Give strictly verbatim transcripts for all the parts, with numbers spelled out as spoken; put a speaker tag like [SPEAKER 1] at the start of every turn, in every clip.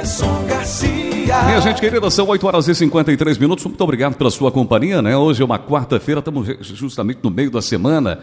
[SPEAKER 1] Anderson Garcia.
[SPEAKER 2] Minha gente querida, são oito horas e cinquenta e três minutos. Muito obrigado pela sua companhia, né? Hoje é uma quarta-feira, estamos justamente no meio da semana.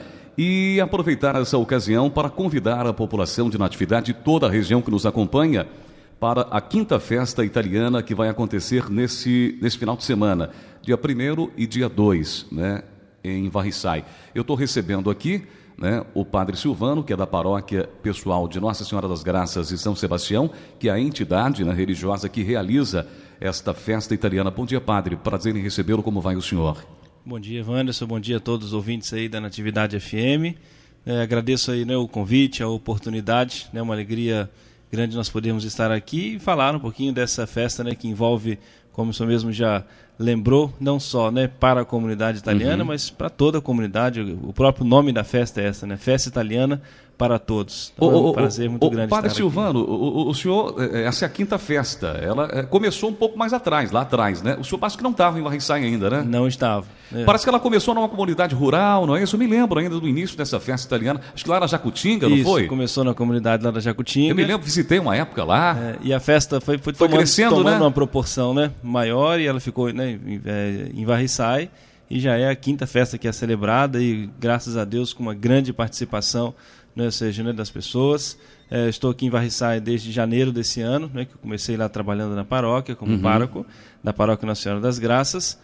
[SPEAKER 2] E aproveitar essa ocasião para convidar a população de Natividade, toda a região que nos acompanha, para a quinta festa italiana que vai acontecer nesse, nesse final de semana, dia primeiro e dia dois, né, em Varriçai. Eu estou recebendo aqui, né, o Padre Silvano, que é da paróquia pessoal de Nossa Senhora das Graças e São Sebastião, que é a entidade, né, religiosa que realiza esta festa italiana. Bom dia, Padre. Prazer em recebê-lo. Como vai o senhor?
[SPEAKER 3] Bom dia, Wanderson. Bom dia a todos os ouvintes aí da Natividade F M. É, agradeço aí, né, o convite, a oportunidade, né, uma alegria grande nós podermos estar aqui e falar um pouquinho dessa festa, né, que envolve, como o senhor mesmo já lembrou, não só, né, para a comunidade italiana, uhum. mas para toda a comunidade. O próprio nome da festa é essa, né? Festa Italiana para todos. Então,
[SPEAKER 2] o,
[SPEAKER 3] é um prazer muito
[SPEAKER 2] o,
[SPEAKER 3] grande
[SPEAKER 2] Padre
[SPEAKER 3] estar
[SPEAKER 2] Silvano,
[SPEAKER 3] aqui.
[SPEAKER 2] O, o senhor, essa é a quinta festa, ela começou um pouco mais atrás, lá atrás, né? O senhor acho que não estava em Varriçai ainda, né?
[SPEAKER 3] Não estava. É.
[SPEAKER 2] Parece que ela começou numa comunidade rural, não é isso? Eu me lembro ainda do início dessa festa italiana, acho que lá na Jacutinga, não
[SPEAKER 3] isso,
[SPEAKER 2] foi?
[SPEAKER 3] Começou na comunidade lá da Jacutinga.
[SPEAKER 2] Eu me lembro, visitei uma época lá.
[SPEAKER 3] É, e a festa foi, foi,
[SPEAKER 2] foi
[SPEAKER 3] tomando,
[SPEAKER 2] crescendo,
[SPEAKER 3] tomando
[SPEAKER 2] né?
[SPEAKER 3] uma proporção, né, maior, e ela ficou, né, em, em Varriçai, e já é a quinta festa que é celebrada, e graças a Deus com uma grande participação, né, ou seja, né, das pessoas. É, estou aqui em Varriçai desde janeiro desse ano, né, que eu comecei lá trabalhando na paróquia, como uhum. pároco da Paróquia Nossa Senhora das Graças,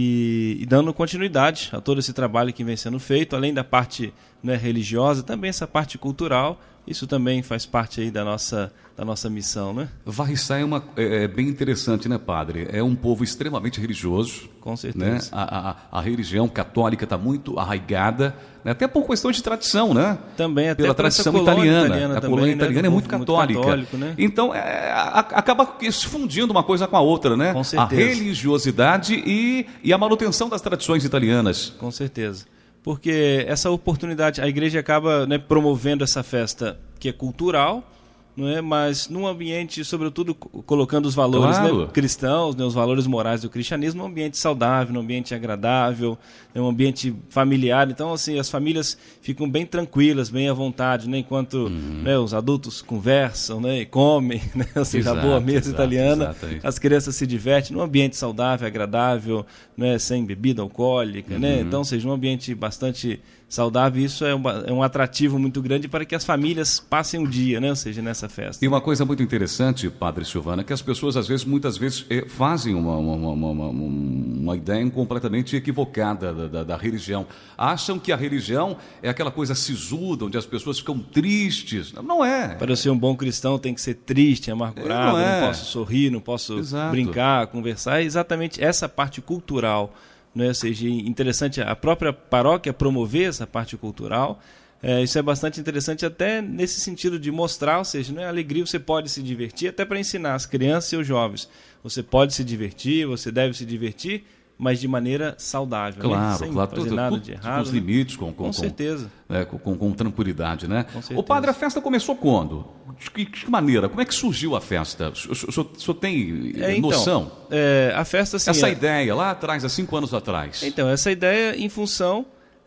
[SPEAKER 3] e, e dando continuidade a todo esse trabalho que vem sendo feito, além da parte, né, religiosa, também essa parte cultural. Isso também faz parte aí da nossa, da nossa missão, né?
[SPEAKER 2] Varriçai é, uma, é, é bem interessante, né, padre? É um povo extremamente religioso.
[SPEAKER 3] Com certeza.
[SPEAKER 2] Né? A, a, a religião católica está muito arraigada, né? Até por questão de tradição, né?
[SPEAKER 3] Também, até
[SPEAKER 2] pela tradição italiana. italiana. A
[SPEAKER 3] também,
[SPEAKER 2] colônia
[SPEAKER 3] né?
[SPEAKER 2] italiana é muito católica.
[SPEAKER 3] Muito católico, né?
[SPEAKER 2] Então, é, a, acaba se fundindo uma coisa com a outra, né?
[SPEAKER 3] Com certeza.
[SPEAKER 2] A religiosidade e, e a manutenção das tradições italianas.
[SPEAKER 3] Com certeza. Porque essa oportunidade, a igreja acaba, né, promovendo essa festa que é cultural, não é? Mas num ambiente, sobretudo, colocando os valores,
[SPEAKER 2] claro.
[SPEAKER 3] né, cristãos, né, os valores morais do cristianismo, num ambiente saudável, num ambiente agradável, num ambiente familiar. Então, assim, as famílias ficam bem tranquilas, bem à vontade, né, enquanto uhum. né, os adultos conversam, né, e comem, né, ou seja, exato, a boa mesa exato, italiana, exato, as crianças se divertem num ambiente saudável, agradável, né, sem bebida alcoólica, uhum. né? Então, ou seja, um ambiente bastante saudável. Isso é um, é um atrativo muito grande para que as famílias passem o dia, né? Ou seja, nessa festa.
[SPEAKER 2] E uma coisa muito interessante, Padre Silvano, é que as pessoas, às vezes, muitas vezes, eh, fazem uma, uma, uma, uma, uma ideia completamente equivocada da, da, da religião. Acham que a religião é aquela coisa sisuda, onde as pessoas ficam tristes. Não é.
[SPEAKER 3] Para eu ser um bom cristão, tem que ser triste, amargurado, não, é. não posso sorrir, não posso exato. brincar, conversar. É exatamente essa parte cultural. Né? Ou seja, interessante a própria paróquia promover essa parte cultural. É, isso é bastante interessante até nesse sentido de mostrar, ou seja, né, alegria, você pode se divertir, até para ensinar as crianças e os jovens. Você pode se divertir, você deve se divertir, mas de maneira saudável,
[SPEAKER 2] claro,
[SPEAKER 3] né? Sem
[SPEAKER 2] claro,
[SPEAKER 3] fazer
[SPEAKER 2] tudo,
[SPEAKER 3] nada
[SPEAKER 2] tudo,
[SPEAKER 3] de errado.
[SPEAKER 2] Com os limites, com, com,
[SPEAKER 3] com certeza.
[SPEAKER 2] Com, é, com, com tranquilidade, né?
[SPEAKER 3] Com certeza.
[SPEAKER 2] O padre, a festa começou quando? De que, de que maneira? Como é que surgiu a festa? O senhor, o senhor tem
[SPEAKER 3] é, então,
[SPEAKER 2] noção?
[SPEAKER 3] É, a festa, assim,
[SPEAKER 2] essa
[SPEAKER 3] é...
[SPEAKER 2] ideia, lá atrás, há cinco anos atrás.
[SPEAKER 3] Então, essa ideia em função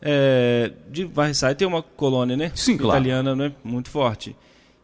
[SPEAKER 3] é, de Varriçai ter uma colônia, né?
[SPEAKER 2] Sim, claro.
[SPEAKER 3] italiana, né? Muito forte.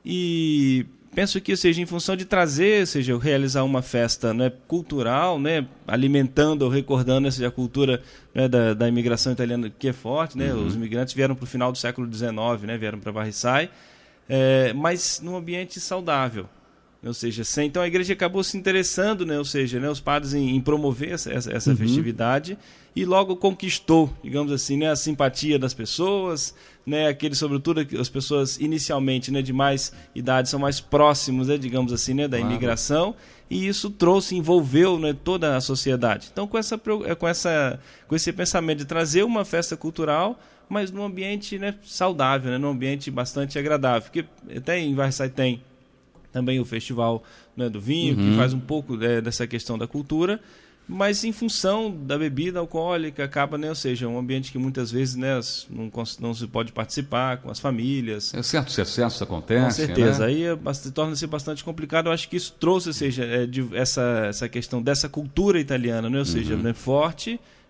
[SPEAKER 3] E penso que seja em função de trazer, ou seja, realizar uma festa, né, cultural, né, alimentando ou recordando essa a cultura, né, da, da imigração italiana, que é forte, né? Uhum. Os imigrantes vieram para o final do século dezenove, né, vieram para Varriçai, é, mas num ambiente saudável. Ou seja, sem, então a igreja acabou se interessando, né, ou seja, né, os padres em, em promover essa, essa, essa uhum. festividade, e logo conquistou, digamos assim, né, a simpatia das pessoas, né, aqueles, sobretudo as pessoas inicialmente, né, de mais idade, são mais próximos, né, digamos assim, né, da claro. imigração, e isso trouxe, envolveu, né, toda a sociedade. Então, com, essa, com, essa, com esse pensamento de trazer uma festa cultural, mas num ambiente, né, saudável, né, num ambiente bastante agradável, porque até em Varriçai tem também o festival, né, do vinho, uhum. que faz um pouco é, dessa questão da cultura, mas em função da bebida alcoólica acaba, né, ou seja, um ambiente que muitas vezes, né, não, não se pode participar com as famílias.
[SPEAKER 2] É certos excessos acontecem,
[SPEAKER 3] com certeza,
[SPEAKER 2] né?
[SPEAKER 3] Aí é, torna-se bastante complicado. Eu acho que isso trouxe, ou seja, é, de, essa, essa questão dessa cultura italiana, né, ou seja, uhum. né, forte,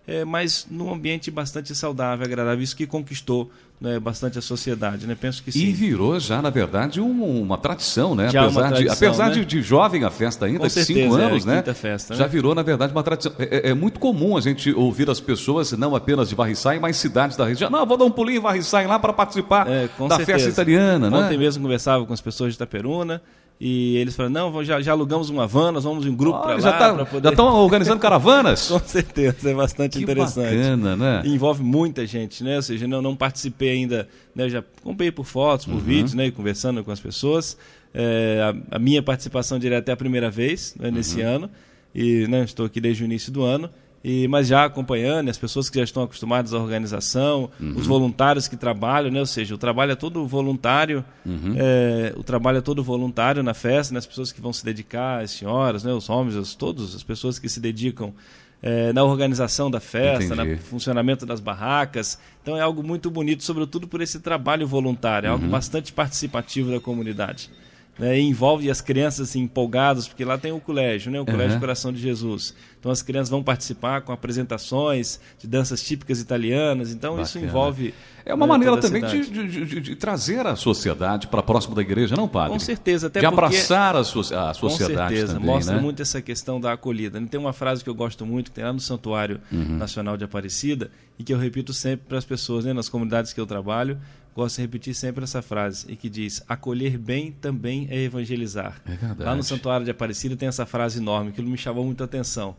[SPEAKER 3] é, mas num ambiente bastante saudável, agradável, isso que conquistou, né, bastante a sociedade, né? Penso que sim.
[SPEAKER 2] E virou já, na verdade, um, uma tradição, né?
[SPEAKER 3] Já
[SPEAKER 2] apesar
[SPEAKER 3] uma tradição,
[SPEAKER 2] de, apesar
[SPEAKER 3] né?
[SPEAKER 2] de, de jovem a festa ainda,
[SPEAKER 3] Com
[SPEAKER 2] de
[SPEAKER 3] certeza,
[SPEAKER 2] cinco anos,
[SPEAKER 3] é,
[SPEAKER 2] né?
[SPEAKER 3] quinta festa,
[SPEAKER 2] já
[SPEAKER 3] né?
[SPEAKER 2] virou, na verdade, uma tradição. É, é, é muito comum a gente ouvir as pessoas, não apenas de Varriçai, mas cidades da região. Não, vou dar um pulinho em Varriçai lá para participar
[SPEAKER 3] É, com
[SPEAKER 2] da
[SPEAKER 3] certeza.
[SPEAKER 2] festa italiana, né?
[SPEAKER 3] Ontem mesmo conversava com as pessoas de Itaperuna e eles falaram, não, já, já alugamos uma van, nós vamos em um grupo para lá.
[SPEAKER 2] Já tá,
[SPEAKER 3] pra poder...
[SPEAKER 2] já estão organizando caravanas?
[SPEAKER 3] Com certeza, é bastante
[SPEAKER 2] que
[SPEAKER 3] interessante.
[SPEAKER 2] Bacana, né?
[SPEAKER 3] E envolve muita gente, né? Ou seja, não, não participei ainda, né? Já acompanhei por fotos, por
[SPEAKER 2] Uhum.
[SPEAKER 3] vídeos, né? E conversando com as pessoas. É, a, a minha participação direta é a primeira vez, né? Nesse
[SPEAKER 2] Uhum.
[SPEAKER 3] ano. E né, estou aqui desde o início do ano. E, mas já acompanhando, as pessoas que já estão acostumadas à organização,
[SPEAKER 2] Uhum.
[SPEAKER 3] os voluntários que trabalham, né? Ou seja, o trabalho é todo voluntário,
[SPEAKER 2] Uhum.
[SPEAKER 3] é, o trabalho é todo voluntário na festa, né? As pessoas que vão se dedicar, as senhoras, né? Os homens, as, todas as pessoas que se dedicam é, na organização da festa,
[SPEAKER 2] Entendi.
[SPEAKER 3] no funcionamento das barracas. Então é algo muito bonito, sobretudo por esse trabalho voluntário, é algo
[SPEAKER 2] Uhum.
[SPEAKER 3] bastante participativo da comunidade. Né, e envolve as crianças assim, empolgadas, porque lá tem o colégio, né, o Colégio
[SPEAKER 2] Uhum.
[SPEAKER 3] Coração de Jesus. Então as crianças vão participar com apresentações de danças típicas italianas. Então
[SPEAKER 2] Bacana.
[SPEAKER 3] isso envolve...
[SPEAKER 2] É uma
[SPEAKER 3] né,
[SPEAKER 2] maneira
[SPEAKER 3] toda a
[SPEAKER 2] também de,
[SPEAKER 3] cidade.
[SPEAKER 2] de, de, de trazer a sociedade para próximo da igreja, não, padre?
[SPEAKER 3] Com certeza, até
[SPEAKER 2] de
[SPEAKER 3] porque...
[SPEAKER 2] abraçar a, so a sociedade
[SPEAKER 3] Com certeza,
[SPEAKER 2] também,
[SPEAKER 3] mostra
[SPEAKER 2] né?
[SPEAKER 3] muito essa questão da acolhida. Tem uma frase que eu gosto muito, que tem lá no Santuário
[SPEAKER 2] Uhum.
[SPEAKER 3] Nacional de Aparecida, e que eu repito sempre para as pessoas, né, nas comunidades que eu trabalho, gosto de repetir sempre essa frase, e que diz, acolher bem também é evangelizar.
[SPEAKER 2] É verdade.
[SPEAKER 3] Lá no Santuário de Aparecida tem essa frase enorme, que me chamou muita atenção.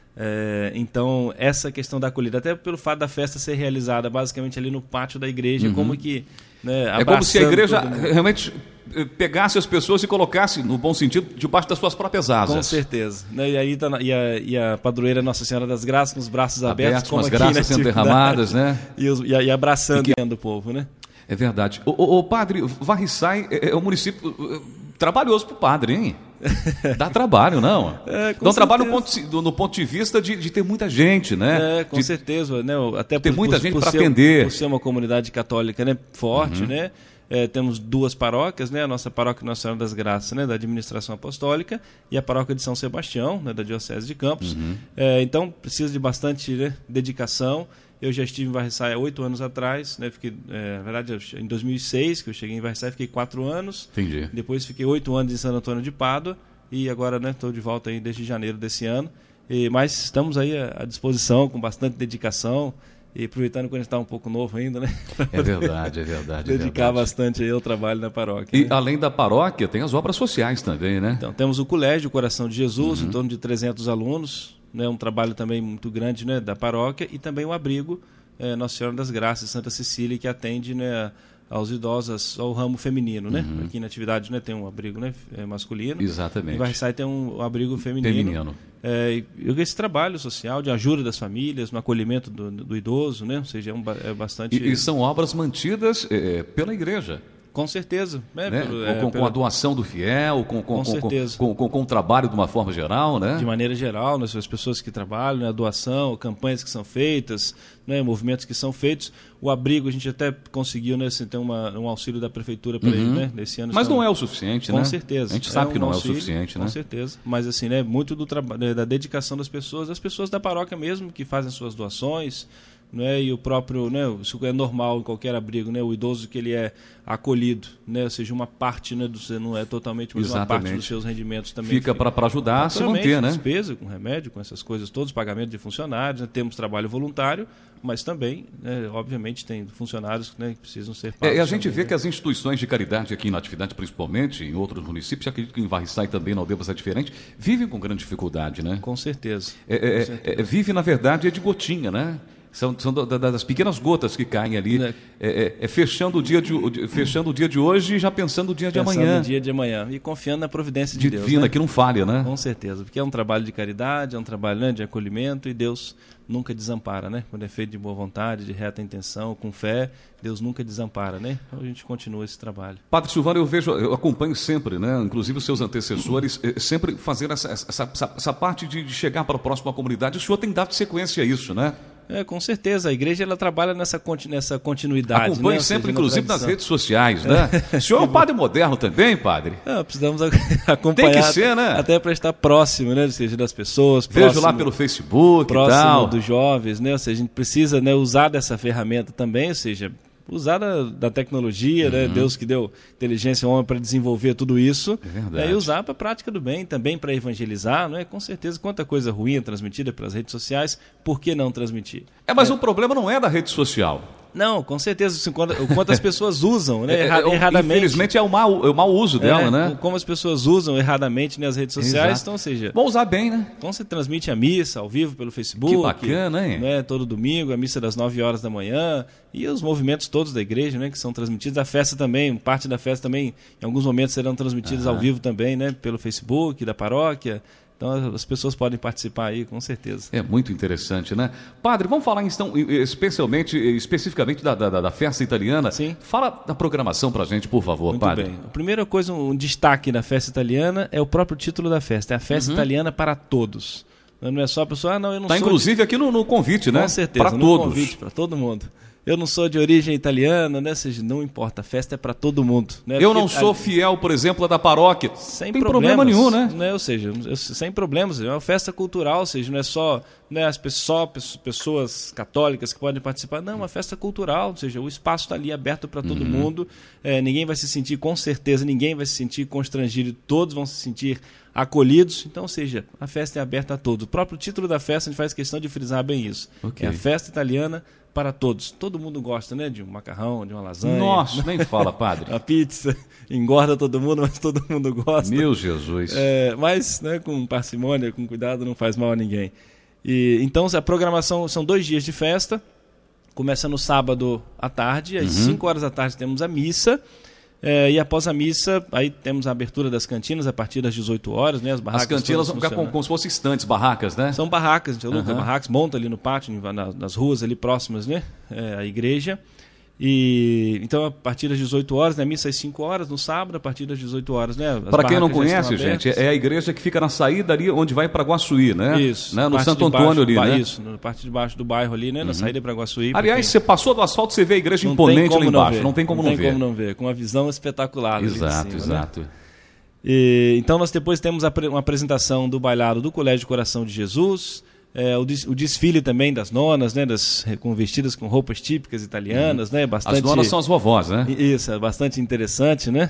[SPEAKER 3] É, então, essa questão da acolhida, até pelo fato da festa ser realizada basicamente ali no pátio da igreja,
[SPEAKER 2] Uhum.
[SPEAKER 3] como que... Né,
[SPEAKER 2] É como se a igreja
[SPEAKER 3] todo mundo.
[SPEAKER 2] realmente pegasse as pessoas e colocasse, no bom sentido, debaixo das suas próprias asas.
[SPEAKER 3] Com certeza. Né? E aí tá na, e, a, e a padroeira Nossa Senhora das Graças com os braços abertos,
[SPEAKER 2] Abertos,
[SPEAKER 3] como
[SPEAKER 2] com as
[SPEAKER 3] aqui na
[SPEAKER 2] graças sendo
[SPEAKER 3] atividade,
[SPEAKER 2] derramadas, né?
[SPEAKER 3] E, os, e, e abraçando
[SPEAKER 2] E que-
[SPEAKER 3] o povo, né?
[SPEAKER 2] É verdade. O, o, o padre, Varriçai é, é um município eh, trabalhoso para o padre, hein? Dá trabalho, não?
[SPEAKER 3] É, com
[SPEAKER 2] Dá um trabalho no
[SPEAKER 3] certeza.
[SPEAKER 2] ponto, de- no ponto de vista de, de ter muita gente, né?
[SPEAKER 3] É, com
[SPEAKER 2] De-
[SPEAKER 3] certeza, né? Até
[SPEAKER 2] Tem
[SPEAKER 3] por,
[SPEAKER 2] muita
[SPEAKER 3] por,
[SPEAKER 2] gente
[SPEAKER 3] por
[SPEAKER 2] pra
[SPEAKER 3] ser,
[SPEAKER 2] atender.
[SPEAKER 3] Por ser uma comunidade católica, né? Forte, né? É, temos duas paróquias, né? A nossa paróquia Nossa Senhora das Graças, né? Da administração apostólica, e a paróquia de São Sebastião, né? Da Diocese de Campos. É, então, precisa de bastante, né, dedicação. Eu já estive em Varriçai há oito anos atrás, né? Fiquei, é, na verdade, eu- em dois mil e seis, que eu cheguei em Varriçai, fiquei quatro anos.
[SPEAKER 2] Entendi.
[SPEAKER 3] Depois fiquei oito anos em Santo Antônio de Pádua e agora estou de volta aí desde janeiro desse ano. E, mas estamos aí à, à disposição, com bastante dedicação e aproveitando quando a gente está um pouco novo ainda, né?
[SPEAKER 2] É verdade, é verdade. é
[SPEAKER 3] Dedicar
[SPEAKER 2] verdade.
[SPEAKER 3] bastante aí ao trabalho na paróquia.
[SPEAKER 2] E
[SPEAKER 3] né?
[SPEAKER 2] além da paróquia, tem as obras sociais também, né?
[SPEAKER 3] Então, temos o Colégio Coração de Jesus,
[SPEAKER 2] Uhum.
[SPEAKER 3] em torno de trezentos alunos, né? Um trabalho também muito grande, né? Da paróquia, e também o abrigo eh, Nossa Senhora das Graças, Santa Cecília, que atende, né, aos idosos, ao ramo feminino, né?
[SPEAKER 2] Uhum.
[SPEAKER 3] Aqui na atividade, né, tem um abrigo, né, eh, masculino.
[SPEAKER 2] Exatamente.
[SPEAKER 3] Em Varriçai tem um abrigo feminino.
[SPEAKER 2] Feminino.
[SPEAKER 3] É, e esse trabalho social de ajuda das famílias, no acolhimento do, do idoso, né? Ou seja, é, um, ba- é bastante...
[SPEAKER 2] E, e são obras mantidas eh, pela igreja,
[SPEAKER 3] Com certeza. Né?
[SPEAKER 2] né?
[SPEAKER 3] Pelo-
[SPEAKER 2] com,
[SPEAKER 3] é,
[SPEAKER 2] com
[SPEAKER 3] pela-
[SPEAKER 2] a doação do fiel, com, com,
[SPEAKER 3] Com
[SPEAKER 2] com, com,
[SPEAKER 3] certeza.
[SPEAKER 2] com, com- com o trabalho de uma forma geral, né?
[SPEAKER 3] De maneira geral, né, as pessoas que trabalham, né, a doação, campanhas que são feitas, né, movimentos que são feitos. O abrigo a gente até conseguiu, né, assim, ter uma, um auxílio da prefeitura para ele, né, nesse ano.
[SPEAKER 2] Mas
[SPEAKER 3] estamos-
[SPEAKER 2] não é o suficiente,
[SPEAKER 3] Com
[SPEAKER 2] né?
[SPEAKER 3] certeza.
[SPEAKER 2] A gente sabe que não é o
[SPEAKER 3] auxílio,
[SPEAKER 2] suficiente, né?
[SPEAKER 3] Com certeza. Mas assim, né, muito do trabalho, da dedicação das pessoas, das pessoas da paróquia mesmo, que fazem suas doações, né, e o próprio, né, isso é normal em qualquer abrigo, né, o idoso que ele é acolhido, né, ou seja, uma parte, né, do, não é totalmente, mas uma parte
[SPEAKER 2] Exatamente.
[SPEAKER 3] dos seus rendimentos também
[SPEAKER 2] Fica para ajudar a se
[SPEAKER 3] naturalmente,
[SPEAKER 2] manter, né?
[SPEAKER 3] despesa com remédio, com essas coisas todas, pagamento de funcionários, né, temos trabalho voluntário, mas também, né, obviamente, tem funcionários, né, que precisam ser pagos.
[SPEAKER 2] É, e a gente
[SPEAKER 3] também,
[SPEAKER 2] vê
[SPEAKER 3] né?
[SPEAKER 2] que as instituições de caridade aqui na atividade, principalmente em outros municípios, acredito que em Varriçai também não deva ser diferente, vivem com grande dificuldade, né?
[SPEAKER 3] Com certeza.
[SPEAKER 2] É, é,
[SPEAKER 3] Com
[SPEAKER 2] é,
[SPEAKER 3] certeza.
[SPEAKER 2] é, vive, na verdade, é de gotinha, né? São, são da- da- das pequenas gotas que caem ali,
[SPEAKER 3] É.
[SPEAKER 2] é, é- é fechando, o dia de, o dia- fechando o dia de hoje e já pensando o dia de
[SPEAKER 3] Pensando
[SPEAKER 2] amanhã.
[SPEAKER 3] no dia de amanhã e confiando na providência de Deus.
[SPEAKER 2] Divina,
[SPEAKER 3] né?
[SPEAKER 2] que não falha, né?
[SPEAKER 3] Com certeza, porque é um trabalho de caridade, é um trabalho, né, de acolhimento, e Deus nunca desampara, né? Quando é feito de boa vontade, de reta intenção, com fé, Deus nunca desampara, né? Então a gente continua esse trabalho.
[SPEAKER 2] Padre Silvano, eu vejo, eu acompanho sempre, né? Inclusive os seus antecessores, eh, sempre fazendo essa, essa, essa, essa parte de, de chegar para a próxima comunidade. O senhor tem dado sequência a isso, né?
[SPEAKER 3] É, com certeza. A igreja ela trabalha nessa, nessa continuidade.
[SPEAKER 2] Acompanhe
[SPEAKER 3] né?
[SPEAKER 2] sempre,
[SPEAKER 3] seja,
[SPEAKER 2] inclusive, nas redes sociais, né? O senhor é um padre moderno também, padre?
[SPEAKER 3] É, precisamos acompanhar.
[SPEAKER 2] Tem que ser, né?
[SPEAKER 3] Até para estar próximo, né? Ou seja, das pessoas.
[SPEAKER 2] Vejo
[SPEAKER 3] próximo,
[SPEAKER 2] lá pelo Facebook
[SPEAKER 3] próximo
[SPEAKER 2] e tal.
[SPEAKER 3] dos jovens, né? Ou seja, a gente precisa, né, usar dessa ferramenta também, ou seja, usar da, da tecnologia, uhum. né? Deus que deu inteligência ao homem para desenvolver tudo isso.
[SPEAKER 2] É verdade.
[SPEAKER 3] Né? E usar para a prática do bem, também para evangelizar, não é? Com certeza, quanta coisa ruim é transmitida pelas redes sociais, por que não transmitir?
[SPEAKER 2] É, mas
[SPEAKER 3] é.
[SPEAKER 2] o problema não é da rede social.
[SPEAKER 3] Não, com certeza, assim, quanto, o quanto as pessoas usam, né,
[SPEAKER 2] é,
[SPEAKER 3] erra,
[SPEAKER 2] é,
[SPEAKER 3] erradamente.
[SPEAKER 2] Infelizmente é o mau, é o mau uso dela,
[SPEAKER 3] é,
[SPEAKER 2] né?
[SPEAKER 3] Como as pessoas usam erradamente nas redes sociais,
[SPEAKER 2] Exato.
[SPEAKER 3] então, ou seja...
[SPEAKER 2] Vão usar bem, né?
[SPEAKER 3] Então você transmite a missa ao vivo pelo Facebook.
[SPEAKER 2] Que bacana, hein?
[SPEAKER 3] Né, todo domingo, a missa das nove horas da manhã, e os movimentos todos da igreja, né, que são transmitidos. A festa também, parte da festa também, em alguns momentos serão transmitidas
[SPEAKER 2] Aham.
[SPEAKER 3] ao vivo também, né, pelo Facebook da paróquia. Então as pessoas podem participar aí, com certeza.
[SPEAKER 2] É muito interessante, né? Padre, vamos falar então, especialmente, especificamente da, da, da festa italiana.
[SPEAKER 3] Sim.
[SPEAKER 2] Fala da programação pra gente, por favor,
[SPEAKER 3] Muito
[SPEAKER 2] padre.
[SPEAKER 3] bem. A primeira coisa, um destaque da festa italiana é o próprio título da festa. É a festa
[SPEAKER 2] Uhum.
[SPEAKER 3] italiana para todos. Não é só a pessoa, ah, não, eu não
[SPEAKER 2] Tá
[SPEAKER 3] sou...
[SPEAKER 2] inclusive
[SPEAKER 3] de...
[SPEAKER 2] aqui no, no convite, né?
[SPEAKER 3] Com certeza,
[SPEAKER 2] para
[SPEAKER 3] no
[SPEAKER 2] todos.
[SPEAKER 3] convite, para todo mundo. Eu não sou de origem italiana, né? Ou seja, não importa, a festa é para todo mundo. Né?
[SPEAKER 2] Eu não
[SPEAKER 3] Porque,
[SPEAKER 2] sou
[SPEAKER 3] a...
[SPEAKER 2] fiel, por exemplo, da paróquia.
[SPEAKER 3] Sem
[SPEAKER 2] tem problema nenhum, né?
[SPEAKER 3] né? Ou seja, eu, sem problemas. É uma festa cultural, ou seja, não é só, né, as pessoas, pessoas católicas que podem participar. Não, é uma festa cultural, ou seja, o espaço está ali aberto para todo
[SPEAKER 2] Uhum.
[SPEAKER 3] mundo. É, ninguém vai se sentir, com certeza, ninguém vai se sentir constrangido, todos vão se sentir acolhidos. Então, ou seja, a festa é aberta a todos. O próprio título da festa, a gente faz questão de frisar bem isso.
[SPEAKER 2] Okay.
[SPEAKER 3] É a festa italiana para todos. Todo mundo gosta, né? De um macarrão, de uma lasanha.
[SPEAKER 2] Nossa, nem fala, padre.
[SPEAKER 3] A pizza engorda todo mundo, mas todo mundo gosta.
[SPEAKER 2] Meu Jesus.
[SPEAKER 3] É, mas, né, com parcimônia, com cuidado, não faz mal a ninguém. E, então, a programação são dois dias de festa. Começa no sábado à tarde. Às
[SPEAKER 2] Uhum.
[SPEAKER 3] cinco horas da tarde temos a missa. É, e após a missa, aí temos a abertura das cantinas a partir das dezoito horas, né? As barracas
[SPEAKER 2] As cantinas
[SPEAKER 3] todas
[SPEAKER 2] vão ficar como,
[SPEAKER 3] funcionando.
[SPEAKER 2] como se fossem estantes, barracas, né?
[SPEAKER 3] São barracas, a gente aluga
[SPEAKER 2] Uhum.
[SPEAKER 3] barracas, monta ali no pátio, na- nas ruas ali próximas, né? É, a igreja. E então a partir das dezoito horas, né? Missa às cinco horas no sábado, a partir das dezoito horas, né? As
[SPEAKER 2] Para quem não
[SPEAKER 3] barracas já
[SPEAKER 2] conhece,
[SPEAKER 3] estão
[SPEAKER 2] gente,
[SPEAKER 3] abertas.
[SPEAKER 2] é a igreja que fica na saída ali onde vai para Guaçuí, né?
[SPEAKER 3] Isso.
[SPEAKER 2] Né? No
[SPEAKER 3] parte
[SPEAKER 2] Santo
[SPEAKER 3] de baixo
[SPEAKER 2] Antônio ali,
[SPEAKER 3] do ba-
[SPEAKER 2] né?
[SPEAKER 3] Isso, na parte de baixo do bairro ali, né? Na saída para Guaçuí.
[SPEAKER 2] Aliás,
[SPEAKER 3] porque
[SPEAKER 2] você passou do asfalto, você vê a igreja
[SPEAKER 3] não
[SPEAKER 2] imponente
[SPEAKER 3] tem como
[SPEAKER 2] lá embaixo.
[SPEAKER 3] ver.
[SPEAKER 2] Não tem como não,
[SPEAKER 3] não
[SPEAKER 2] ver.
[SPEAKER 3] tem como não ver, com uma visão espetacular. ali de
[SPEAKER 2] Exato,
[SPEAKER 3] cima, né?
[SPEAKER 2] exato.
[SPEAKER 3] E, então nós depois temos a pre- uma apresentação do bailado do Colégio Coração de Jesus, é, o, des- o desfile também das nonas, né, das, com vestidas com roupas típicas italianas, né, bastante...
[SPEAKER 2] As nonas são as vovós, né?
[SPEAKER 3] Isso, é bastante interessante, né?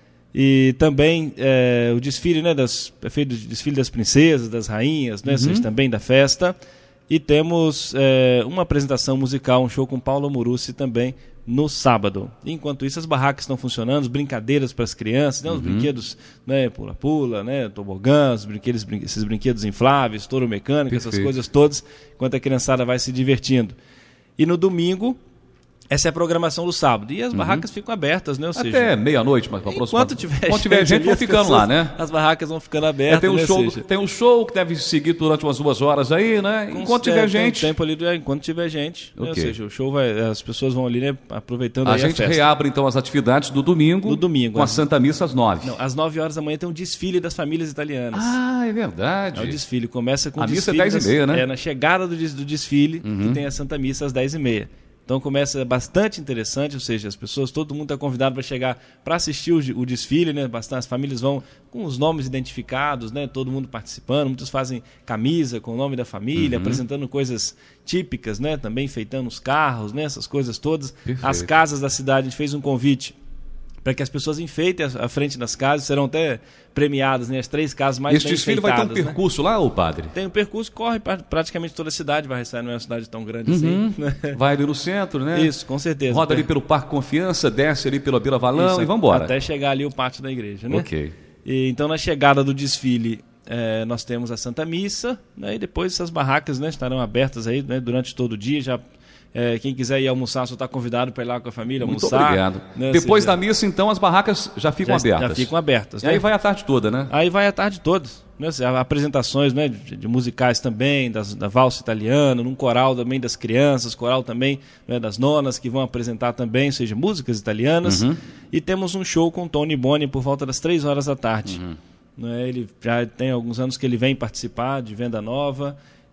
[SPEAKER 3] E também é, o desfile, né, das, é feito o desfile das princesas, das rainhas, né, ou seja, também da festa. E temos é, uma apresentação musical, um show com Paulo Murussi também no sábado. Enquanto isso, as barracas estão funcionando, as brincadeiras para as crianças, né, os brinquedos, né, pula-pula, né, tobogã, os brinquedos, brin- esses brinquedos infláveis, touro mecânico, essas
[SPEAKER 2] Perfeito.
[SPEAKER 3] coisas todas, enquanto a criançada vai se divertindo. E no domingo, essa é a programação do sábado. E as barracas ficam abertas, né? Ou seja,
[SPEAKER 2] Até meia-noite, mas
[SPEAKER 3] enquanto tiver,
[SPEAKER 2] Quando tiver gente,
[SPEAKER 3] ali,
[SPEAKER 2] vão
[SPEAKER 3] as
[SPEAKER 2] ficando
[SPEAKER 3] pessoas-
[SPEAKER 2] lá, né?
[SPEAKER 3] As barracas vão ficando
[SPEAKER 2] É,
[SPEAKER 3] abertas,
[SPEAKER 2] tem, um
[SPEAKER 3] né?
[SPEAKER 2] show,
[SPEAKER 3] Ou seja,
[SPEAKER 2] tem um show que deve seguir durante umas duas horas aí, né? Enquanto
[SPEAKER 3] é,
[SPEAKER 2] tiver
[SPEAKER 3] tem
[SPEAKER 2] gente,
[SPEAKER 3] tempo ali, é, enquanto tiver gente. Né? Ou
[SPEAKER 2] Ok.
[SPEAKER 3] seja, o show vai, as pessoas vão ali, né, aproveitando
[SPEAKER 2] a
[SPEAKER 3] aí a
[SPEAKER 2] gente
[SPEAKER 3] festa.
[SPEAKER 2] reabre então as atividades do domingo,
[SPEAKER 3] Do domingo,
[SPEAKER 2] com a
[SPEAKER 3] é.
[SPEAKER 2] Santa Missa às nove.
[SPEAKER 3] Não, às nove horas da manhã tem um desfile das famílias italianas.
[SPEAKER 2] Ah, é
[SPEAKER 3] É o
[SPEAKER 2] verdade.
[SPEAKER 3] desfile, começa com
[SPEAKER 2] A
[SPEAKER 3] o
[SPEAKER 2] missa é
[SPEAKER 3] desfile
[SPEAKER 2] dez e
[SPEAKER 3] das-
[SPEAKER 2] meia, né?
[SPEAKER 3] É, na chegada do, des- do desfile, que tem a Santa Missa às dez e meia. Então começa bastante interessante, ou seja, as pessoas, todo mundo está convidado para chegar para assistir o, o desfile, né? Bastante, as famílias vão com os nomes identificados, né? Todo mundo participando, muitos fazem camisa com o nome da família, apresentando coisas típicas, né? Também enfeitando os carros, né? Essas coisas todas.
[SPEAKER 2] Perfeito.
[SPEAKER 3] As casas da cidade, a gente fez um convite para que as pessoas enfeitem a, a frente das casas, serão até premiadas, né? As três casas mais
[SPEAKER 2] Esse
[SPEAKER 3] bem
[SPEAKER 2] desfile vai ter um
[SPEAKER 3] enfeitadas, né?
[SPEAKER 2] percurso lá, ô padre?
[SPEAKER 3] Tem um percurso que corre pra- praticamente toda a cidade, vai sair, não é uma cidade tão grande assim. Né?
[SPEAKER 2] Vai ali no centro, né?
[SPEAKER 3] Isso, com certeza.
[SPEAKER 2] Roda ali pelo Parque Confiança, desce ali pela Beira Valão
[SPEAKER 3] Isso,
[SPEAKER 2] e vambora.
[SPEAKER 3] Até chegar ali o pátio da igreja, né?
[SPEAKER 2] Ok.
[SPEAKER 3] E, então, na chegada do desfile, eh, nós temos a Santa Missa, né? E depois essas barracas, né, estarão abertas aí, né, durante todo o dia. Já, eh, quem quiser ir almoçar, só está convidado para ir lá com a família
[SPEAKER 2] Muito
[SPEAKER 3] almoçar.
[SPEAKER 2] obrigado.
[SPEAKER 3] né? Ou
[SPEAKER 2] Depois
[SPEAKER 3] seja,
[SPEAKER 2] da missa, então, as barracas já ficam
[SPEAKER 3] já,
[SPEAKER 2] abertas.
[SPEAKER 3] já ficam abertas.
[SPEAKER 2] E
[SPEAKER 3] né?
[SPEAKER 2] aí vai a tarde toda, né?
[SPEAKER 3] Aí vai a tarde toda. Né? Apresentações, né, de, de musicais também, das, da valsa italiana, num coral também das crianças, coral também, né, das nonas que vão apresentar também, ou seja, músicas italianas.
[SPEAKER 2] Uhum.
[SPEAKER 3] E temos um show com Tony Boni por volta das três horas da tarde.
[SPEAKER 2] Uhum.
[SPEAKER 3] Né? Ele já tem alguns anos que ele vem participar de Venda Nova.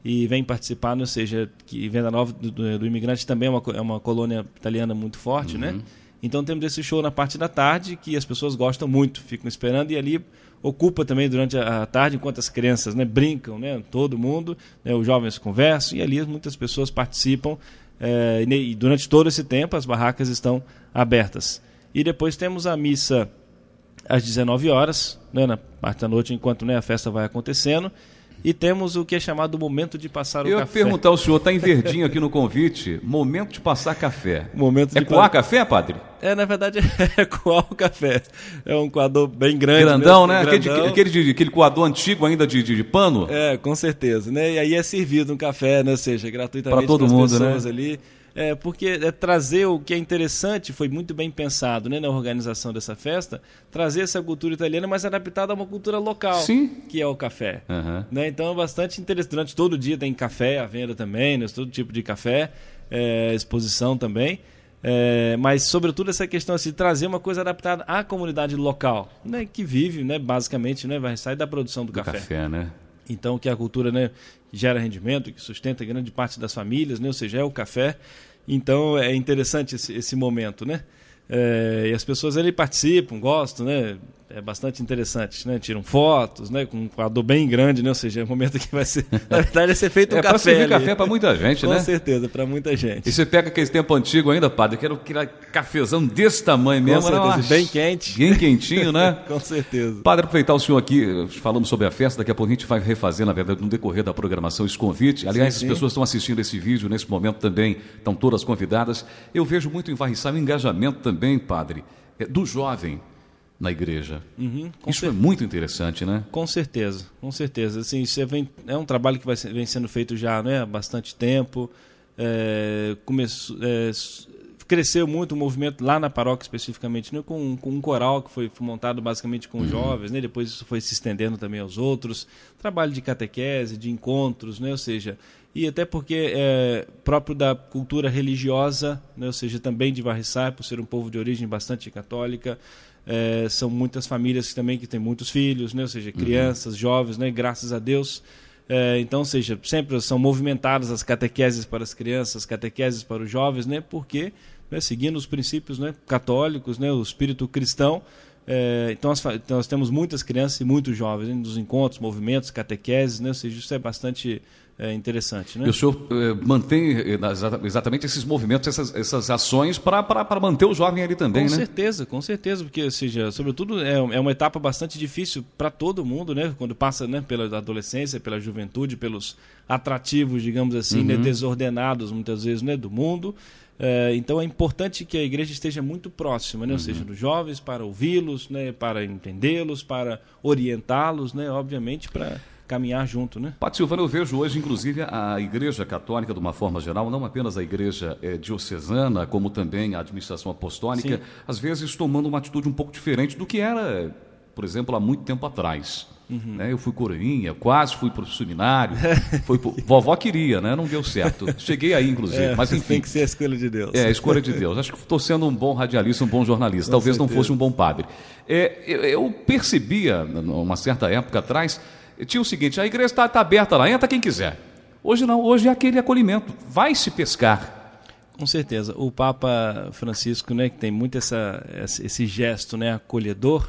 [SPEAKER 3] e vem participar, ou seja, que Venda Nova do, do, do Imigrante também é uma, é uma colônia italiana muito forte, uhum. né? Então temos esse show na parte da tarde que as pessoas gostam muito, ficam esperando e ali ocupa também durante a tarde enquanto as crianças, né, brincam, né, todo mundo, né, os jovens conversam e ali muitas pessoas participam é, e durante todo esse tempo as barracas estão abertas. E depois temos a missa às dezenove horas, né, na parte da noite enquanto, né, a festa vai acontecendo. E temos o que é chamado momento de passar o
[SPEAKER 2] Eu
[SPEAKER 3] café.
[SPEAKER 2] Eu ia perguntar ao senhor, está em verdinho aqui no convite, momento de passar café.
[SPEAKER 3] Momento
[SPEAKER 2] é
[SPEAKER 3] de
[SPEAKER 2] coar
[SPEAKER 3] pa...
[SPEAKER 2] café, padre?
[SPEAKER 3] É, na verdade, é coar o café. É um coador bem grande.
[SPEAKER 2] Grandão,
[SPEAKER 3] mesmo,
[SPEAKER 2] né?
[SPEAKER 3] grandão.
[SPEAKER 2] Aquele, aquele, de, aquele coador antigo ainda de, de, de pano?
[SPEAKER 3] É, com certeza. Né? E aí é servido um café, né? Ou seja, gratuitamente
[SPEAKER 2] para todo mundo,
[SPEAKER 3] pessoas
[SPEAKER 2] né?
[SPEAKER 3] ali. É, porque é trazer o que é interessante, foi muito bem pensado, né, na organização dessa festa, trazer essa cultura italiana, mas adaptada a uma cultura local,
[SPEAKER 2] Sim.
[SPEAKER 3] que é o café.
[SPEAKER 2] Uhum.
[SPEAKER 3] Né? Então é bastante interessante. Durante todo dia tem café à venda também, né, todo tipo de café, é, exposição também. É, mas, sobretudo, essa questão assim, de trazer uma coisa adaptada à comunidade local, né, que vive, né, basicamente, né, vai sair da produção do, do café.
[SPEAKER 2] café, né?
[SPEAKER 3] Então, que é a cultura, né, que gera rendimento, que sustenta grande parte das famílias, né, ou seja, é o café. Então, é interessante esse, esse momento, né? É, e as pessoas ali participam, gostam, né? É bastante interessante, né? Tiram fotos, né? Com um quadro bem grande, né? Ou seja, é um momento que vai ser... Na verdade, vai ser feito um
[SPEAKER 2] é
[SPEAKER 3] café. É para servir
[SPEAKER 2] café para muita gente,
[SPEAKER 3] com
[SPEAKER 2] né?
[SPEAKER 3] Com certeza, para muita gente.
[SPEAKER 2] E você pega aquele tempo antigo ainda, padre, que era aquele cafezão desse tamanho mesmo.
[SPEAKER 3] Com certeza,
[SPEAKER 2] era
[SPEAKER 3] bem quente.
[SPEAKER 2] Bem quentinho, né?
[SPEAKER 3] Com certeza.
[SPEAKER 2] Padre, aproveitar o senhor aqui, falamos sobre a festa, daqui a pouco a gente vai refazer, na verdade, no decorrer da programação, esse convite. Aliás, sim, sim. As pessoas estão assistindo esse vídeo nesse momento também, estão todas convidadas. Eu vejo muito em Varriçal o engajamento também, padre, do jovem na igreja.
[SPEAKER 3] Uhum,
[SPEAKER 2] isso
[SPEAKER 3] certeza.
[SPEAKER 2] É muito interessante, né?
[SPEAKER 3] Com certeza, com certeza. Assim, isso vem, é um trabalho que vai, vem sendo feito já, né, há bastante tempo. É, começou, é, cresceu muito o movimento lá na paróquia especificamente, né, com, com um coral que foi montado basicamente com uhum. jovens, né, depois isso foi se estendendo também aos outros. Trabalho de catequese, de encontros, né, ou seja... E até porque é próprio da cultura religiosa, né, ou seja, também de Varriçal, por ser um povo de origem bastante católica, é, são muitas famílias que também que têm muitos filhos, né, ou seja, crianças, uhum. jovens, né, graças a Deus. É, então, ou seja, sempre são movimentadas as catequeses para as crianças, as catequeses para os jovens, né, porque, né, seguindo os princípios, né, católicos, né, o espírito cristão. É, então, nós, então nós temos muitas crianças e muitos jovens, né, nos encontros, movimentos, catequeses, né, ou seja, isso é bastante... É interessante, né?
[SPEAKER 2] E o senhor eh, mantém exatamente esses movimentos, essas, essas ações para manter o jovem ali também,
[SPEAKER 3] com
[SPEAKER 2] né?
[SPEAKER 3] Com certeza, com certeza, porque, ou seja, sobretudo é, é uma etapa bastante difícil para todo mundo, né? Quando passa, né, pela adolescência, pela juventude, pelos atrativos, digamos assim, uhum. né, desordenados muitas vezes, né, do mundo. É, então é importante que a igreja esteja muito próxima, né? Uhum. Ou seja, dos jovens, para ouvi-los, né, para entendê-los, para orientá-los, né, obviamente, para... caminhar junto, né?
[SPEAKER 2] Padre Silvano, eu vejo hoje, inclusive, a Igreja Católica, de uma forma geral, não apenas a Igreja é, diocesana, como também a administração apostólica, sim. às vezes tomando uma atitude um pouco diferente do que era, por exemplo, há muito tempo atrás. Uhum. Né? Eu fui coroinha, quase fui para o seminário, foi pro... vovó queria, né? Não deu certo. Cheguei aí, inclusive.
[SPEAKER 3] É,
[SPEAKER 2] mas enfim.
[SPEAKER 3] Tem que ser a escolha de Deus.
[SPEAKER 2] É, a escolha de Deus. Acho que estou sendo um bom radialista, um bom jornalista.
[SPEAKER 3] Com
[SPEAKER 2] Talvez
[SPEAKER 3] certeza.
[SPEAKER 2] Não fosse um bom padre. É, eu, eu percebia, numa certa época atrás, tinha o seguinte, a igreja está tá aberta lá, entra quem quiser. Hoje não, hoje é aquele acolhimento, vai se pescar.
[SPEAKER 3] Com certeza, o Papa Francisco, né, que tem muito essa, esse gesto, né, acolhedor,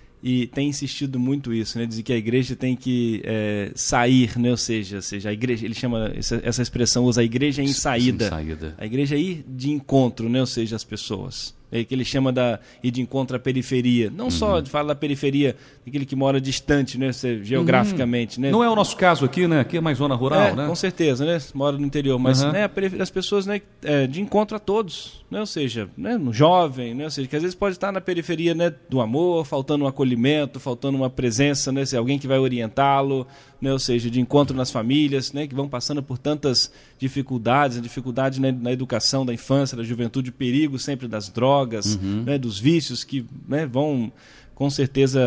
[SPEAKER 3] e tem insistido muito isso, né, diz que a igreja tem que é, sair, né, ou seja, ou seja, a igreja, ele chama, essa, essa expressão usa a igreja em saída,
[SPEAKER 2] em saída,
[SPEAKER 3] a igreja é ir de encontro, né, ou seja, as pessoas. É que ele chama da ir de encontro à periferia. Não uhum. só de falar da periferia, daquele que mora distante, né, geograficamente. Uhum. Né?
[SPEAKER 2] Não é o nosso caso aqui, né? Aqui é mais zona rural,
[SPEAKER 3] é,
[SPEAKER 2] né?
[SPEAKER 3] Com certeza, né? Mora no interior. Mas
[SPEAKER 2] uhum.
[SPEAKER 3] né, as pessoas, né, é, de encontro a todos. Né? Ou seja, né, no jovem, né? Ou seja, que às vezes pode estar na periferia, né, do amor, faltando um acolhimento, faltando uma presença, né, se alguém que vai orientá-lo, né, ou seja, de encontro nas famílias, né, que vão passando por tantas dificuldades, dificuldade, né, na educação da infância, da juventude, o perigo sempre das drogas, uhum. né, dos vícios que, né, vão com certeza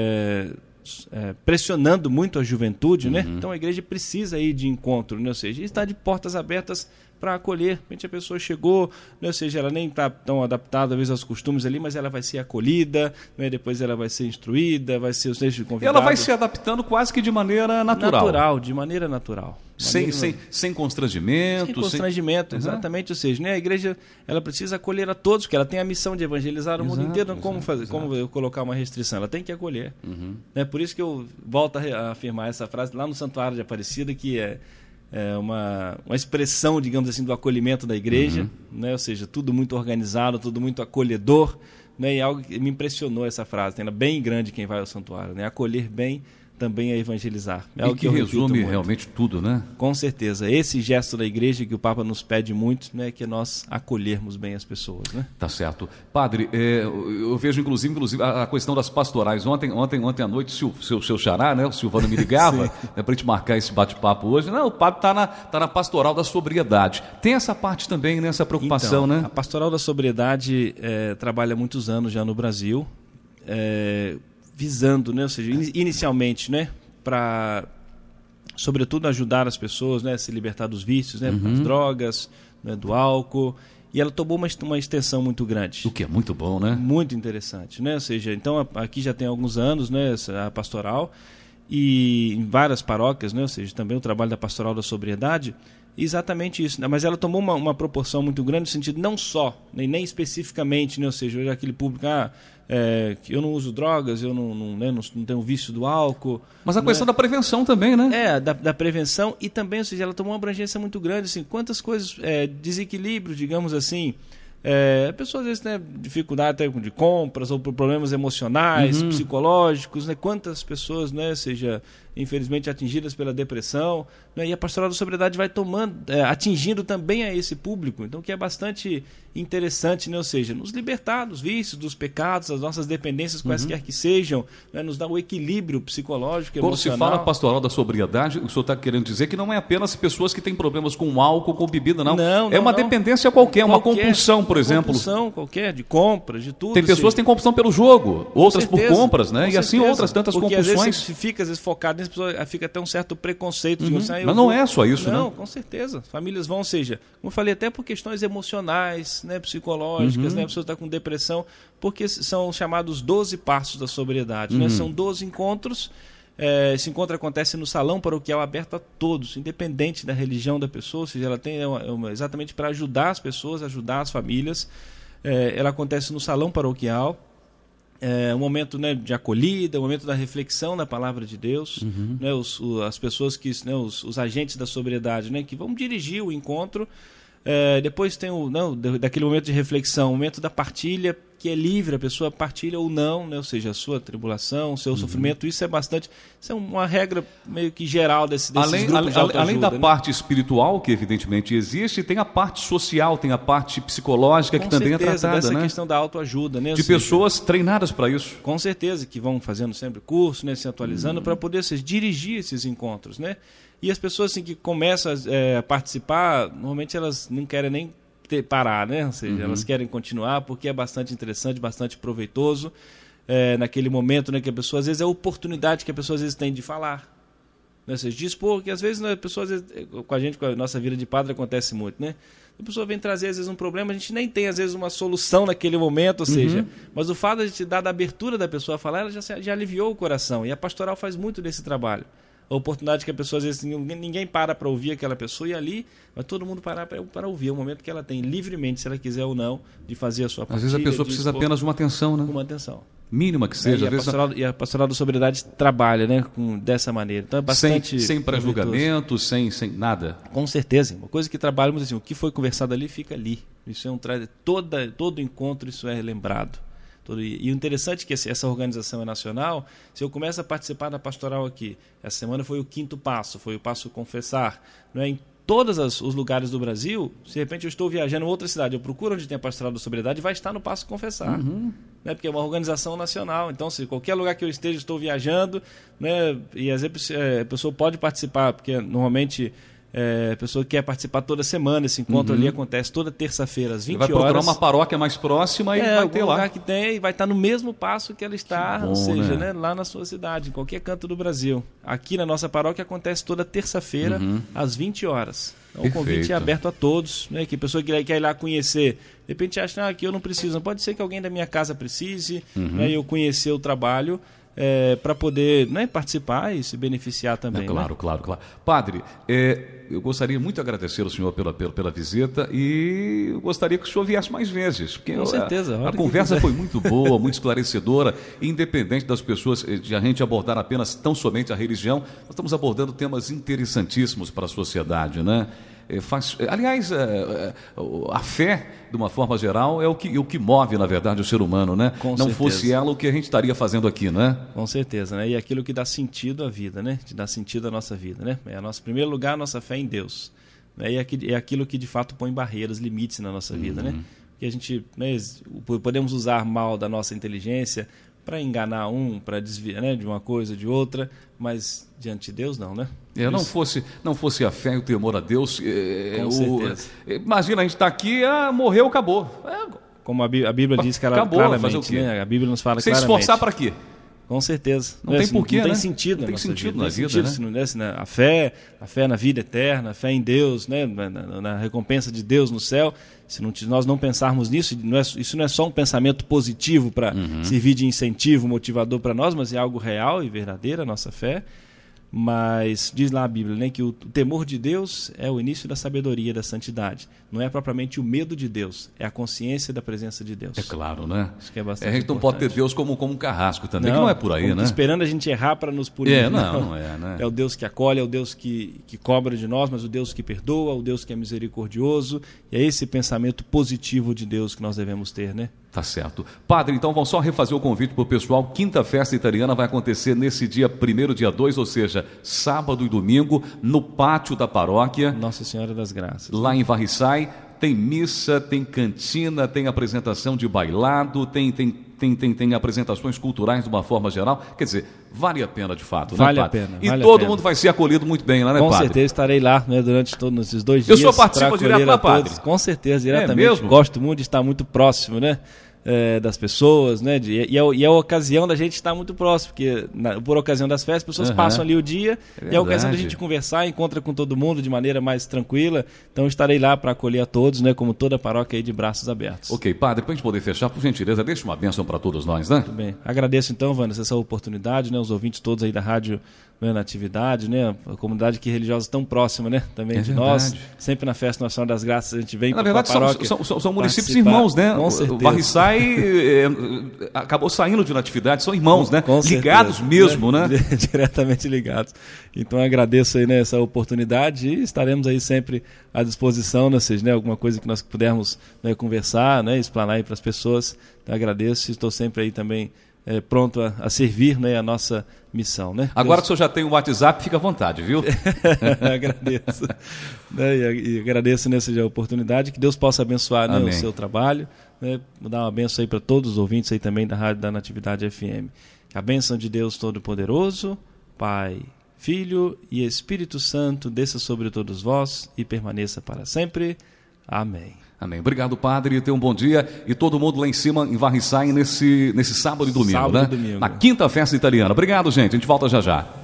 [SPEAKER 3] é, é, pressionando muito a juventude, uhum. né? Então a igreja precisa ir de encontro, né, ou seja, está de portas abertas para acolher. De repente a pessoa chegou, né, ou seja, ela nem está tão adaptada às vezes aos costumes ali, mas ela vai ser acolhida, né, depois ela vai ser instruída, vai ser os convidados.
[SPEAKER 2] Ela vai se adaptando quase que de maneira natural.
[SPEAKER 3] Natural, de maneira natural.
[SPEAKER 2] Sem,
[SPEAKER 3] mesma...
[SPEAKER 2] sem, sem constrangimento.
[SPEAKER 3] Sem constrangimento,
[SPEAKER 2] sem...
[SPEAKER 3] exatamente. Uhum. Ou seja, né, a igreja ela precisa acolher a todos, porque ela tem a missão de evangelizar o exato, mundo inteiro. Exato, como, fazer, exato. como eu colocar uma restrição? Ela tem que acolher. Uhum. É por isso que eu volto a afirmar essa frase lá no Santuário de Aparecida, que é, é uma, uma expressão, digamos assim, do acolhimento da igreja. Uhum. Né? Ou seja, tudo muito organizado, tudo muito acolhedor. Né? E algo que me impressionou essa frase, tem bem grande quem vai ao santuário. Né? Acolher bem também é evangelizar. É
[SPEAKER 2] e
[SPEAKER 3] o que,
[SPEAKER 2] que
[SPEAKER 3] eu
[SPEAKER 2] resume realmente tudo, né?
[SPEAKER 3] Com certeza. Esse gesto da igreja que o Papa nos pede muito, né, que é nós acolhermos bem as pessoas, né?
[SPEAKER 2] Tá certo. Padre, é, eu vejo inclusive, inclusive a, a questão das pastorais. Ontem, ontem, ontem à noite, o seu, seu xará, né, o Silvano me ligava, né, para a gente marcar esse bate-papo hoje. Não, o padre está na, tá na pastoral da sobriedade. Tem essa parte também, né, essa preocupação,
[SPEAKER 3] então,
[SPEAKER 2] né?
[SPEAKER 3] A pastoral da sobriedade é, trabalha há muitos anos já no Brasil, é, visando, né, ou seja, inicialmente, né, para, sobretudo, ajudar as pessoas, né, a se libertar dos vícios, né, uhum. das drogas, né, do álcool. E ela tomou uma, uma extensão muito grande.
[SPEAKER 2] O que é muito bom, né?
[SPEAKER 3] Muito interessante, né? Ou seja, então aqui já tem alguns anos, né, a pastoral, e em várias paróquias, né, ou seja, também o trabalho da pastoral da sobriedade, exatamente isso, né? Mas ela tomou uma, uma proporção muito grande no sentido não só, nem, nem especificamente, né? Ou seja, hoje aquele público, ah, é, eu não uso drogas, eu não, não, né, não, não tenho vício do álcool.
[SPEAKER 2] Mas a questão, né, da prevenção também, né?
[SPEAKER 3] É, da, da prevenção e também, ou seja, ela tomou uma abrangência muito grande, assim, quantas coisas, é, desequilíbrios, digamos assim, é, a pessoa às vezes tem, né, dificuldade até de compras ou por problemas emocionais, uhum. psicológicos, né? Quantas pessoas, né, seja infelizmente atingidas pela depressão, né? E a pastoral da sobriedade vai tomando, é, atingindo também a esse público, então que é bastante interessante, né? Ou seja, nos libertar dos vícios, dos pecados, das nossas dependências, quaisquer uhum. que sejam, né? Nos dar o equilíbrio psicológico,
[SPEAKER 2] Quando
[SPEAKER 3] emocional.
[SPEAKER 2] Quando se fala pastoral da sobriedade, o senhor está querendo dizer que não é apenas pessoas que têm problemas com álcool, com bebida, não.
[SPEAKER 3] não, não
[SPEAKER 2] é uma
[SPEAKER 3] não.
[SPEAKER 2] dependência qualquer,
[SPEAKER 3] qualquer,
[SPEAKER 2] uma compulsão, por exemplo.
[SPEAKER 3] Compulsão qualquer, de compras, de tudo.
[SPEAKER 2] Tem pessoas que têm compulsão pelo jogo, outras por compras, né? E
[SPEAKER 3] certeza.
[SPEAKER 2] assim outras tantas
[SPEAKER 3] Porque,
[SPEAKER 2] compulsões.
[SPEAKER 3] Às vezes você fica às vezes, focado nisso, fica até um certo preconceito.
[SPEAKER 2] Uhum.
[SPEAKER 3] Assim, ah,
[SPEAKER 2] Mas não
[SPEAKER 3] vou...
[SPEAKER 2] é só isso,
[SPEAKER 3] não,
[SPEAKER 2] né?
[SPEAKER 3] Não, com certeza. Famílias vão, ou seja, como eu falei, até por questões emocionais, né, psicológicas, uhum. né, a pessoa está com depressão, porque são chamados doze passos da sobriedade. Uhum. Né? São doze encontros. É, esse encontro acontece no salão paroquial aberto a todos, independente da religião da pessoa, ou seja, ela tem uma, uma, exatamente para ajudar as pessoas, ajudar as famílias. É, ela acontece no salão paroquial. É um momento, né, de acolhida, um momento da reflexão na palavra de Deus, uhum. né, os, o, as pessoas que, né, os, os agentes da sobriedade, né, que vão dirigir o encontro. É, depois tem o, não, daquele momento de reflexão, o momento da partilha, que é livre, a pessoa partilha ou não, né? Ou seja, a sua tribulação, o seu uhum. sofrimento. Isso é bastante, isso é uma regra meio que geral desse, desses
[SPEAKER 2] além,
[SPEAKER 3] grupos de autoajuda,
[SPEAKER 2] além da
[SPEAKER 3] né?
[SPEAKER 2] parte espiritual, que evidentemente existe, tem a parte social, tem a parte psicológica, com que também
[SPEAKER 3] certeza,
[SPEAKER 2] é tratada,
[SPEAKER 3] dessa
[SPEAKER 2] né?
[SPEAKER 3] questão da autoajuda, né?
[SPEAKER 2] De
[SPEAKER 3] seja,
[SPEAKER 2] pessoas treinadas para isso.
[SPEAKER 3] Com certeza, que vão fazendo sempre curso, né? Se atualizando, uhum. para poder seja, dirigir esses encontros, né? E as pessoas assim, que começam a, é, a participar, normalmente elas não querem nem ter, parar, né? Ou seja, uhum. elas querem continuar porque é bastante interessante, bastante proveitoso. É, naquele momento, né, que a pessoa, às vezes, é a oportunidade que a pessoa às vezes tem de falar. Né? Ou seja, dispor, que às vezes, né, a pessoa, às vezes, com a gente, com a nossa vida de padre, acontece muito, né? A pessoa vem trazer, às vezes, um problema, a gente nem tem, às vezes, uma solução naquele momento, ou seja, uhum. mas o fato de a gente dar a abertura da pessoa a falar, ela já, já aliviou o coração. E a pastoral faz muito desse trabalho. A oportunidade que a pessoa, às vezes, ninguém para para ouvir aquela pessoa e ali vai todo mundo parar para ouvir. É o momento que ela tem livremente, se ela quiser ou não, de fazer a sua partilha.
[SPEAKER 2] Às vezes a pessoa precisa expor, apenas de uma atenção, né?
[SPEAKER 3] Uma atenção.
[SPEAKER 2] Mínima que seja.
[SPEAKER 3] É, e, a pastoral, e a pastoral da sobriedade trabalha, né, com, dessa maneira. Então é bastante...
[SPEAKER 2] Sem, sem pré-julgamento, sem, sem nada.
[SPEAKER 3] Com certeza. Uma coisa que trabalhamos assim, o que foi conversado ali, fica ali. Isso é um toda todo encontro, isso é lembrado. E o interessante é que essa organização é nacional. Se eu começo a participar da pastoral aqui, essa semana foi o quinto passo, foi o passo confessar, não é? Em todos os lugares do Brasil, se de repente eu estou viajando em outra cidade, eu procuro onde tem a pastoral da sobriedade, vai estar no passo confessar, uhum. né? Porque é uma organização nacional. Então, se qualquer lugar que eu esteja, estou viajando, né? E às vezes a pessoa pode participar, porque normalmente... É, a pessoa quer participar toda semana, esse encontro uhum. ali acontece toda terça-feira às vinte horas.
[SPEAKER 2] Vai procurar uma paróquia mais próxima e
[SPEAKER 3] é,
[SPEAKER 2] vai ter lá.
[SPEAKER 3] lugar que tem e vai estar no mesmo passo que ela está,
[SPEAKER 2] que bom,
[SPEAKER 3] ou seja,
[SPEAKER 2] né?
[SPEAKER 3] né, lá na sua cidade, em qualquer canto do Brasil. Aqui na nossa paróquia acontece toda terça-feira uhum. às vinte horas. Então, o convite é aberto a todos, né? Que a pessoa que quer ir lá conhecer, de repente acha ah, que eu não preciso, não pode ser que alguém da minha casa precise, uhum. né, eu conhecer o trabalho. é, para poder, né, participar e se beneficiar também.
[SPEAKER 2] É, claro,
[SPEAKER 3] né?
[SPEAKER 2] claro, claro. Padre, é, eu gostaria muito de agradecer ao senhor pela, pela, pela visita e eu gostaria que o senhor viesse mais vezes. Porque
[SPEAKER 3] Com certeza.
[SPEAKER 2] A, a conversa foi muito boa, muito esclarecedora, independente das pessoas, de a gente abordar apenas tão somente a religião, nós estamos abordando temas interessantíssimos para a sociedade, né? É, faz, aliás, é, a fé, de uma forma geral, é o que, o que move, na verdade, o ser humano, né?
[SPEAKER 3] Com
[SPEAKER 2] Não
[SPEAKER 3] certeza.
[SPEAKER 2] fosse ela, o que a gente estaria fazendo aqui, né?
[SPEAKER 3] Com certeza, né? E aquilo que dá sentido à vida, né? Que dá sentido à nossa vida, né? É, nosso primeiro lugar, a nossa fé em Deus. Né? E é aquilo que, de fato, põe barreiras, limites na nossa uhum. vida, né? Que a gente, né, podemos usar mal da nossa inteligência para enganar um, para desviar, né, de uma coisa, de outra, mas diante de Deus não, né?
[SPEAKER 2] É, não fosse, não fosse a fé e o temor a Deus, é,
[SPEAKER 3] Com
[SPEAKER 2] o,
[SPEAKER 3] certeza.
[SPEAKER 2] Imagina, a gente está aqui, ah, morreu, acabou. É,
[SPEAKER 3] Como a Bíblia, a Bíblia diz que ela
[SPEAKER 2] acabou,
[SPEAKER 3] claramente, né? A Bíblia nos fala
[SPEAKER 2] Sem
[SPEAKER 3] claramente.
[SPEAKER 2] esforçar para quê?
[SPEAKER 3] Com certeza.
[SPEAKER 2] Não tem porquê,
[SPEAKER 3] Não tem
[SPEAKER 2] né?
[SPEAKER 3] sentido
[SPEAKER 2] não tem
[SPEAKER 3] na nossa
[SPEAKER 2] sentido
[SPEAKER 3] vida.
[SPEAKER 2] na
[SPEAKER 3] Não tem
[SPEAKER 2] vida,
[SPEAKER 3] sentido
[SPEAKER 2] né?
[SPEAKER 3] se não desse, né? A fé, a fé na vida eterna, a fé em Deus, né? na, na, na recompensa de Deus no céu. Se não, nós não pensarmos nisso, não é, isso não é só um pensamento positivo para uhum. servir de incentivo, motivador para nós, mas é algo real e verdadeiro a nossa fé. Mas diz lá a Bíblia, né, que o temor de Deus é o início da sabedoria, da santidade. Não é propriamente o medo de Deus, é a consciência da presença de Deus.
[SPEAKER 2] É claro, né?
[SPEAKER 3] Isso que é bastante
[SPEAKER 2] é, a gente não
[SPEAKER 3] importante.
[SPEAKER 2] pode ter Deus como, como um carrasco também,
[SPEAKER 3] não,
[SPEAKER 2] que não é por aí, né?
[SPEAKER 3] Esperando a gente errar para nos punir.
[SPEAKER 2] É, não, não é, né?
[SPEAKER 3] É o Deus que acolhe, é o Deus que, que cobra de nós, mas o Deus que perdoa, o Deus que é misericordioso. E é esse pensamento positivo de Deus que nós devemos ter, né?
[SPEAKER 2] Tá certo. Padre, então vamos só refazer o convite para o pessoal. Quinta Festa Italiana vai acontecer nesse dia primeiro, dia dois, ou seja, sábado e domingo, no pátio da paróquia.
[SPEAKER 3] Nossa Senhora das Graças.
[SPEAKER 2] Lá em Varriçai. Tem missa, tem cantina, tem apresentação de bailado, tem, tem, tem, tem, tem apresentações culturais de uma forma geral. Quer dizer, vale a pena de fato,
[SPEAKER 3] vale
[SPEAKER 2] né, Padre?
[SPEAKER 3] A pena,
[SPEAKER 2] e
[SPEAKER 3] vale
[SPEAKER 2] todo
[SPEAKER 3] a pena.
[SPEAKER 2] mundo vai ser acolhido muito bem lá, né,
[SPEAKER 3] Com
[SPEAKER 2] Padre?
[SPEAKER 3] certeza estarei lá, né, durante todos esses dois
[SPEAKER 2] Eu
[SPEAKER 3] dias.
[SPEAKER 2] sou participo direto lá, Padre?
[SPEAKER 3] Com certeza, diretamente.
[SPEAKER 2] É mesmo?
[SPEAKER 3] Gosto muito de estar muito próximo, né? É, das pessoas, né? De, e, é, e é a ocasião da gente estar muito próximo, porque na, por ocasião das festas, as pessoas uhum. passam ali o dia, é e é a ocasião da gente conversar, encontra com todo mundo de maneira mais tranquila. Então estarei lá para acolher a todos, né? Como toda a paróquia aí, de braços abertos.
[SPEAKER 2] Ok, Padre, para a gente poder fechar, por gentileza, deixa uma bênção para todos nós, né?
[SPEAKER 3] Muito bem. Agradeço então, Vanessa, essa oportunidade, né? Os ouvintes todos aí da rádio, né, na atividade, né? A comunidade aqui religiosa tão próxima, né? Também é de verdade. Nós. Sempre na Festa Nacional das Graças a gente vem para a paróquia.
[SPEAKER 2] Na verdade, são, são, são municípios irmãos, né?
[SPEAKER 3] Com certeza.
[SPEAKER 2] O Varriçai é, acabou saindo de natividade, são irmãos, né?
[SPEAKER 3] Com
[SPEAKER 2] ligados
[SPEAKER 3] certeza,
[SPEAKER 2] mesmo, né?
[SPEAKER 3] né? Diretamente ligados. Então agradeço aí, né, essa oportunidade e estaremos aí sempre à disposição, né, seja, né, alguma coisa que nós pudermos, né, conversar, né, explanar aí para as pessoas. Então agradeço e estou sempre aí também é, pronto a, a servir, né, a nossa missão, né?
[SPEAKER 2] Agora
[SPEAKER 3] Deus...
[SPEAKER 2] que o senhor já tem o WhatsApp, fica à vontade, viu?
[SPEAKER 3] Agradeço. Né, e, e agradeço nessa né, oportunidade, que Deus possa abençoar, né, o seu trabalho, né, dar uma benção aí para todos os ouvintes aí também da Rádio da Natividade F M. A bênção de Deus Todo-Poderoso, Pai, Filho e Espírito Santo desça sobre todos vós e permaneça para sempre. Amém.
[SPEAKER 2] Amém. Obrigado, Padre. Tenha um bom dia. E todo mundo lá em cima, em Varriçai, nesse, nesse sábado e domingo,
[SPEAKER 3] sábado
[SPEAKER 2] né?
[SPEAKER 3] E domingo.
[SPEAKER 2] Na Quinta Festa Italiana. Obrigado, gente. A gente volta já já.